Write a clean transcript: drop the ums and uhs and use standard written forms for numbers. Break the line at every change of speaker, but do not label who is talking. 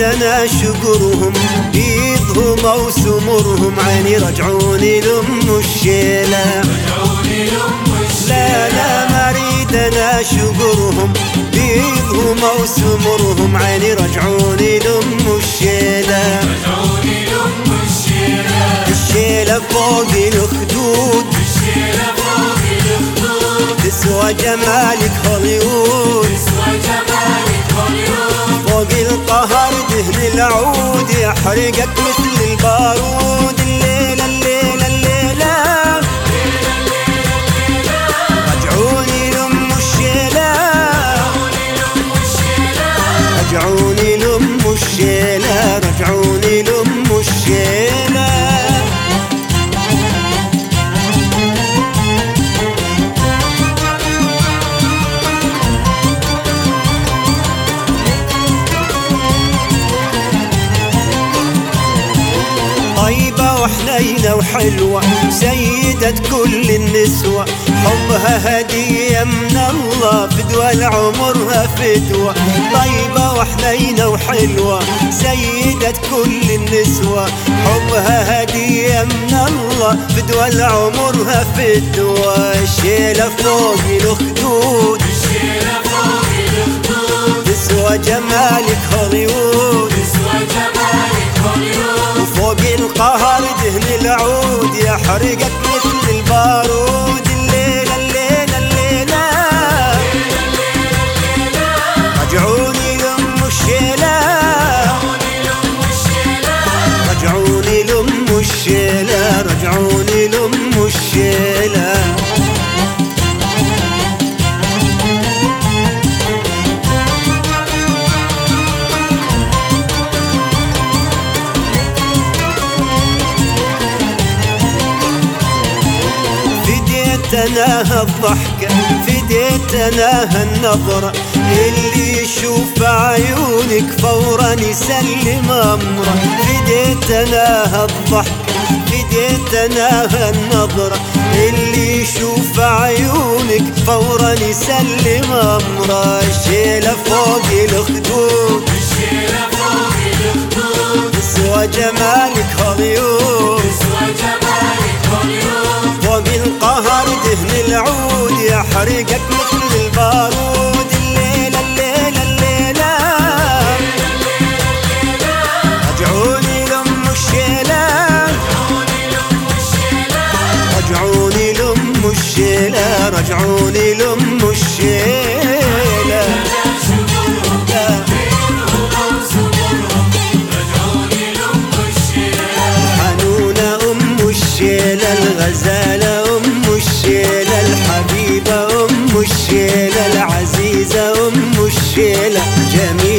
مريدنا شكرهم بيضهم أو سمرهم عيني رجعوني لأم الشيلة. لا لا مريدنا شكرهم بيضهم أو سمرهم عيني رجعوني لأم الشيلة. الشيلة فوق الخدود تسوى جمالك هوليوود. فوق القهر دهن العود يحرقك مثل البارود. الليلة الليلة الليلة رجعوني لأم الشيلة. رجعوني لأم الشيلة. رجعوني لأم الشيلة. طيبة وحنينة وحلوة سيدة كل النسوة. حبها هدية من الله فدوى لعمرها فدوى. طيبة وحنينة وحلوة سيدة كل النسوة. حبها هدية من الله فدوى لعمرها فدوى. الشيلة فوق الخدود تسوى جمالك هوليوود. وفوق القهر دهن العود يحرقك مثل البارود. الليلة الليلة الليلة رجعوني لأم الشيلة. رجعوني لأم الشيلة. رجعوني لأم الشيلة. فديتناها الضحكة فديتناها النظرة. اللي يشوف عيونك فورا يسلم أمره. فديتناها الضحكة فديتناها النظرة. اللي يشوف عيونك فورا يسلم أمره. الشيلة فوق الخدود تسوى جمالك هوليوود. فوق القهر دهن العود يحرقك مثل البارود. الليلة الليلة الليلة رجعوني لأم الشيلة. رجعوني لأم الشيلة. رجعوني لأم الشيلة. حنونة أم الشيلة. الغزالة أم الشيلة. الحبيبة أم الشيلة. العزيزة أم الشيلة. جميلة